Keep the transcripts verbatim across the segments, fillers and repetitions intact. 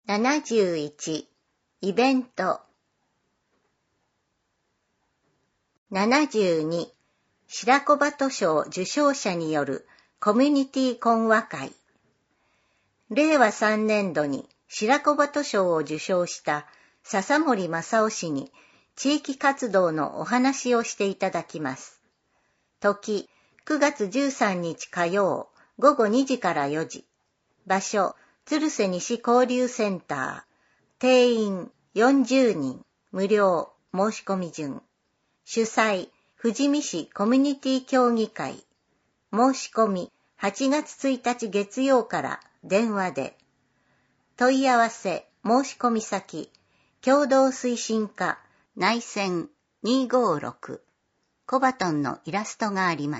ななじゅういちイベント。ななじゅうに白子鳩賞受賞者によるコミュニティ講話会。れいわさんねんどに白子鳩賞を受賞した笹森正夫氏に地域活動のお話をしていただきます。時、くがつじゅうさんにち火曜ごごにじからよじ。場所、鶴瀬西交流センター。定員よんじゅうにん、無料、申し込み順。主催、富士見市コミュニティ協議会。申し込み、はちがつついたち月曜から電話で。問い合わせ、申し込み先、共同推進課、内線にーごーろく。コバトンのイラストがあります。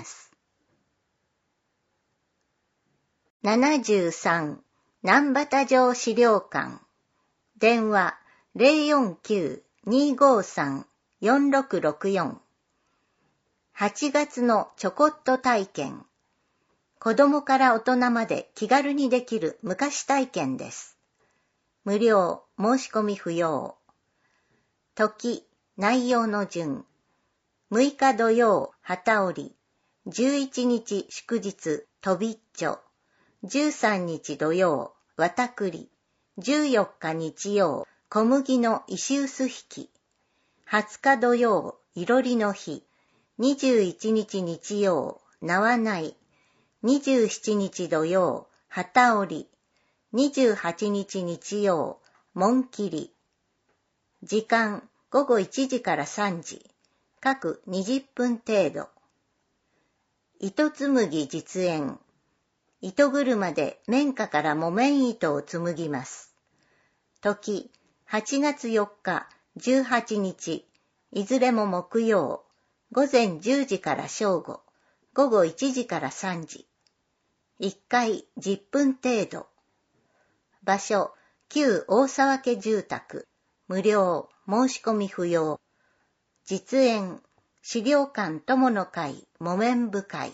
ななじゅうさん、南畑城資料館。電話 ゼロよんきゅう にーごーさん よんろくろくよん。はちがつのちょこっと体験。子供から大人まで気軽にできる昔体験です。無料、申し込み不要。時、内容の順。むいか土曜、旗織。じゅういちにち祝日、とびっちょ。じゅうさんにち土曜、わたくり。じゅうよっか日曜、小麦の石臼引き。はつか土曜、いろりの日。にじゅういちにち日曜、縄ない。にじゅうしちにち土曜、旗織。にじゅうはちにち日曜、紋切り。時間、ごごいちじからさんじ。各にじゅっぷん程度。糸紡ぎ実演。糸車で綿花から木綿糸を紡ぎます。時、はちがつよっか、じゅうはちにち、いずれも木曜、ごぜんじゅうじから正午、ごごいちじからさんじ。いっかいじゅっぷん程度。場所、旧大沢家住宅、無料、申し込み不要。実演、資料館友の会、木綿部会。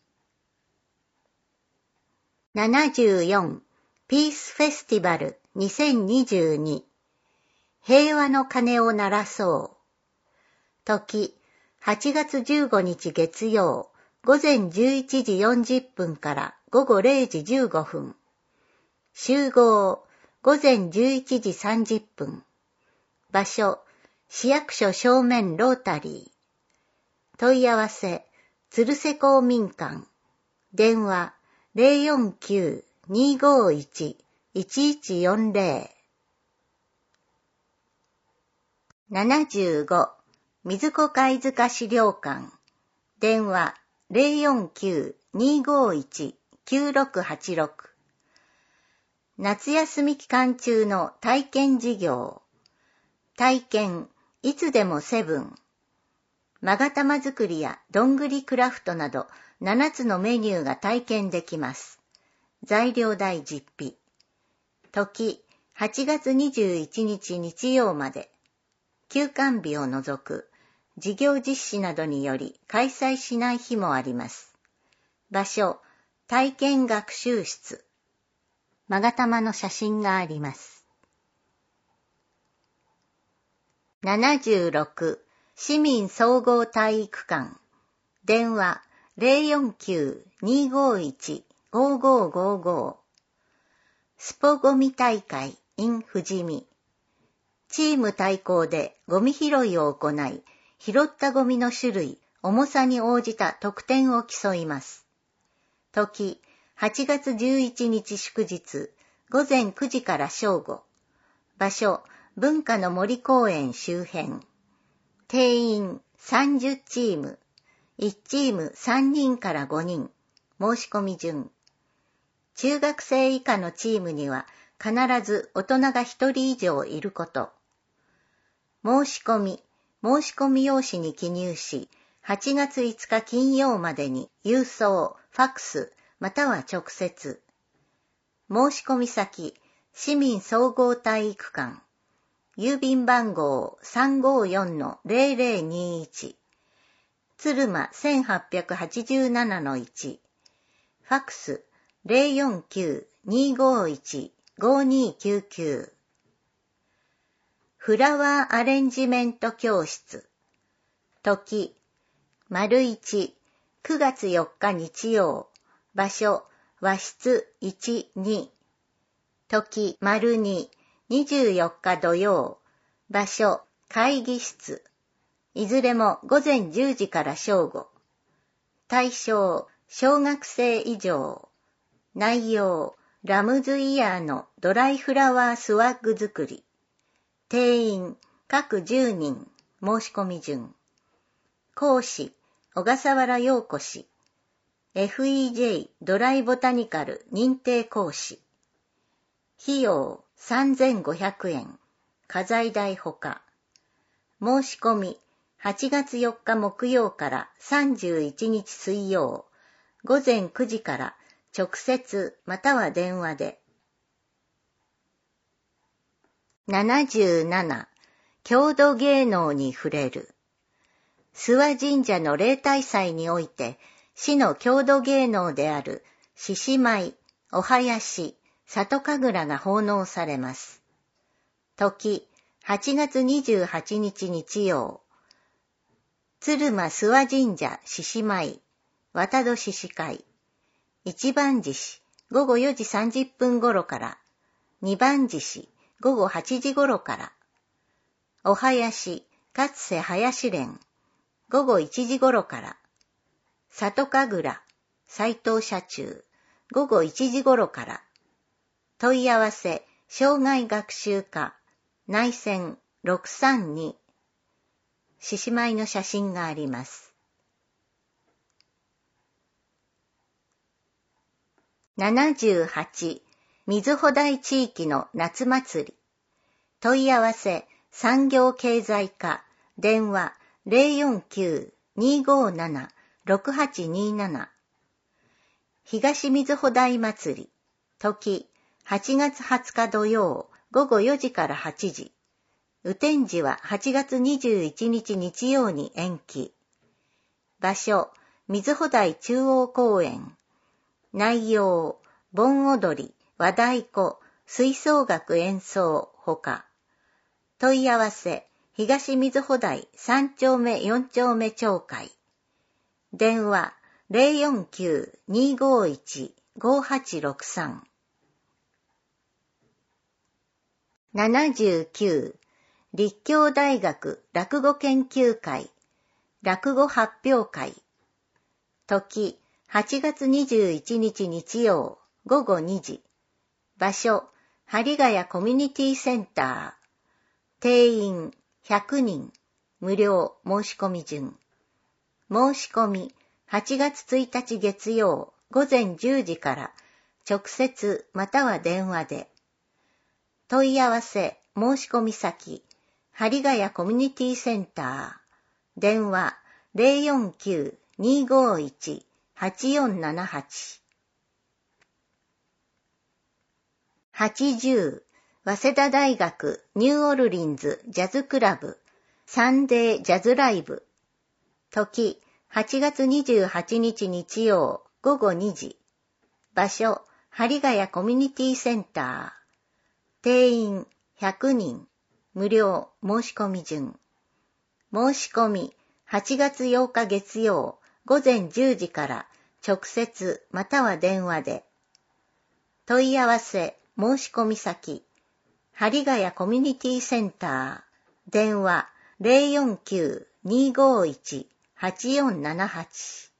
ななじゅうよんピースフェスティバルにせんにじゅうに。平和の鐘を鳴らそう。時、はちがつじゅうごにち月曜、ごぜんじゅういちじよんじゅっぷんからごごれいじじゅうごふん。集合、ごぜんじゅういちじさんじゅっぷん。場所、市役所正面ロータリー。問い合わせ、鶴瀬公民館。電話、ゼロよんきゅう にーごーいち いちいちよんぜろ。ななじゅうご水子貝塚資料館。電話、ゼロよんきゅう にーごーいち きゅうろくはちろく。夏休み期間中の体験事業。体験、いつでもセブン。勾玉作りやどんぐりクラフトなどななつのメニューが体験できます。材料代実費。時、はちがつにじゅういちにち日曜まで。休館日を除く、事業実施などにより開催しない日もあります。場所、体験学習室。勾玉の写真があります。ななじゅうろく市民総合体育館。電話、ゼロよんきゅう にーごーいち ごーごーごーごー。スポゴミ大会 in 富士見。チーム対抗でゴミ拾いを行い、拾ったゴミの種類、重さに応じた得点を競います。時、はちがつじゅういちにち祝日、ごぜんくじから正午。場所、文化の森公園周辺。定員さんじゅうチーム。いちチームさんにんからごにん。申し込み順。中学生以下のチームには必ず大人がひとり以上いること。申し込み、申し込み用紙に記入し、はちがついつか金曜までに郵送、ファックス、または直接。申し込み先、市民総合体育館。郵便番号 さんごーよんのゼロゼロにいち。鶴間せんはっぴゃくはちじゅうななのいち。ファックスゼロよんきゅう にーごーいち ごーにーきゅうきゅう。 フラワーアレンジメント教室。時、丸一、くがつよっか日曜。場所、和室いち、に。時、丸二、にじゅうよっか土曜。場所、会議室。いずれも午前じゅうじから正午。対象、小学生以上。内容、ラムズイヤーのドライフラワースワッグ作り。定員、各じゅうにん、申し込み順。講師、小笠原陽子氏。エフイージェー ドライボタニカル認定講師。費用さんぜんごひゃくえん。家財代ほか。申し込み、はちがつよっか木曜からさんじゅういちにち水曜。午前くじから直接または電話で。ななじゅうなな、郷土芸能に触れる。諏訪神社の例大祭において、市の郷土芸能である獅子舞、お囃子、里神楽が奉納されます。時、はちがつにじゅうはちにち日曜。鶴間諏訪神社獅子舞、渡戸獅子会。一番獅子、ごごよじさんじゅっぷん頃から。二番獅子、ごごはちじ頃から。お囃子、かつせ囃連、ごごいちじ頃から。里神楽、斉藤社中、ごごいちじ頃から。問い合わせ、障害学習課、内線ろくさんに。獅子舞の写真があります。ななじゅうはち、水穂台地域の夏祭り。問い合わせ、産業経済課、電話 ゼロよんきゅう にーごーなな ろくはちにーなな。東水穂台祭り。時、はちがつはつか土曜、ごごよじからはちじ。雨天時ははちがつにじゅういちにち日曜に延期。場所、水穂台中央公園。内容、盆踊り、和太鼓、吹奏楽演奏、ほか。問い合わせ、東水穂台さんちょうめよんちょうめ町会。電話、ゼロよんきゅう にーごーいち ごはちろくさん。ななじゅうきゅう、立教大学落語研究会、落語発表会。時、はちがつにじゅういちにち日曜、ごごにじ。場所、針ヶ谷コミュニティセンター。定員ひゃくにん、無料申し込み順。申し込み、はちがつついたち月曜、ごぜんじゅうじから直接または電話で。問い合わせ、申し込み先、針ヶ谷コミュニティセンター。電話 ゼロよんきゅう にーごーいち はちよんななはち。はちじゅう、早稲田大学ニューオルリンズジャズクラブサンデージャズライブ。時、はちがつにじゅうはちにち日曜、ごごにじ。場所、針ヶ谷コミュニティセンター。定員ひゃくにん、無料申し込み順。申し込み、はちがつようか月曜、ごぜんじゅうじから直接または電話で。問い合わせ、申し込み先、針ヶ谷コミュニティセンター。電話 ゼロよんきゅう にーごーいち はちよんななはち。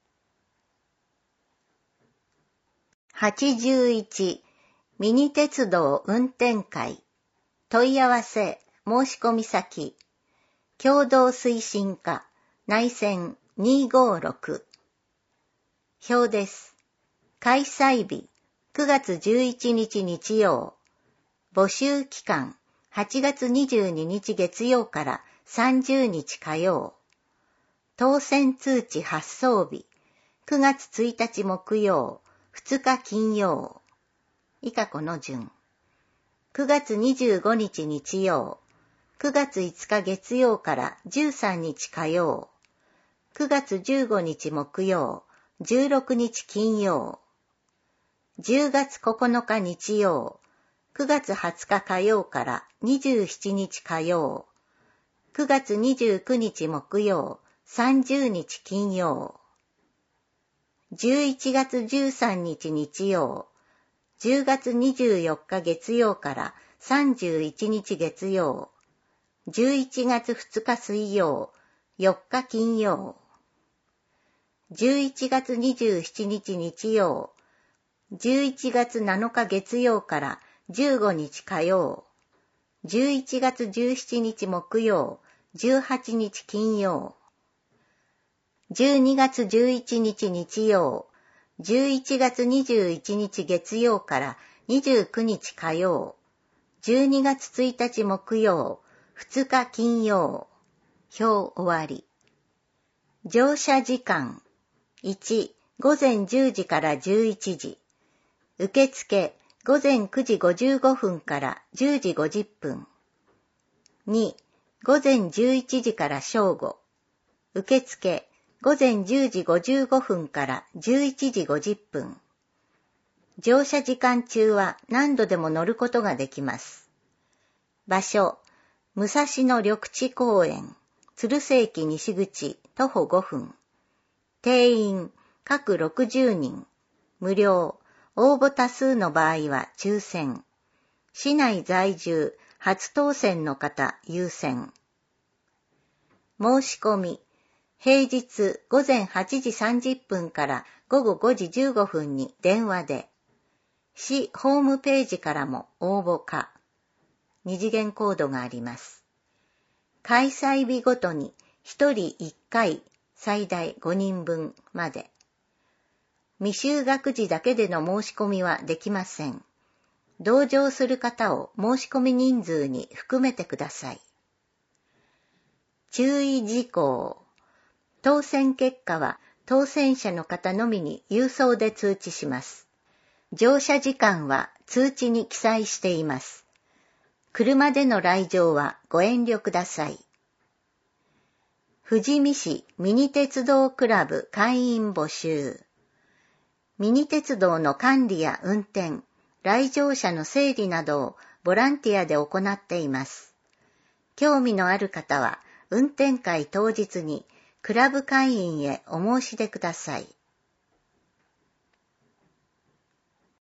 はちじゅういち、ミニ鉄道運転会。問い合わせ、申し込み先、共同推進課、内線にーごーろく。表です。開催日、くがつじゅういちにち日曜。募集期間、はちがつにじゅうににち月曜からさんじゅうにち火曜。当選通知発送日、くがつついたち木曜、ふつか金曜。以下この順。くがつにじゅうごにち日曜、くがついつか月曜からじゅうさんにち火曜、くがつじゅうごにち木曜、じゅうろくにち金曜、じゅうがつここのか日曜、 くがつはつか火曜からにじゅうしちにち火曜、くがつにじゅうくにち木曜、さんじゅうにち金曜、じゅういちがつじゅうさんにち日曜、じゅうがつにじゅうよっか月曜からさんじゅういちにち月曜、じゅういちがつふつか水曜、よっか金曜、じゅういちがつにじゅうしちにち日曜、じゅういちがつなのか月曜からじゅうごにち火曜、じゅういちがつじゅうしちにち木曜、じゅうはちにち金曜、じゅうにがつじゅういちにち日曜、じゅういちがつにじゅういちにち月曜からにじゅうくにち火曜、じゅうにがつついたち木曜、ふつか金曜。表終わり。乗車時間。いち、ごぜんじゅうじからじゅういちじ。受付、ごぜんくじごじゅうごふんからじゅうじごじゅっぷん。に、ごぜんじゅういちじから正午。受付、ごぜんじゅうじごじゅうごふんからじゅういちじごじゅっぷん。乗車時間中は何度でも乗ることができます。場所、武蔵野緑地公園、鶴瀬駅西口、徒歩ごふん。定員、各ろくじゅうにん。無料、応募多数の場合は抽選。市内在住、初当選の方優先。申し込み、平日ごぜんはちじさんじゅっぷんからごごごじじゅうごふんに電話で、市ホームページからも応募可。二次元コードがあります。開催日ごとにひとりいっかい最大ごにんぶんまで。未就学児だけでの申し込みはできません。同乗する方を申し込み人数に含めてください。注意事項。当選結果は当選者の方のみに郵送で通知します。乗車時間は通知に記載しています。車での来場はご遠慮ください。富士見市ミニ鉄道クラブ会員募集。ミニ鉄道の管理や運転、来場者の整理などをボランティアで行っています。興味のある方は運転会当日にクラブ会員へお申し出ください。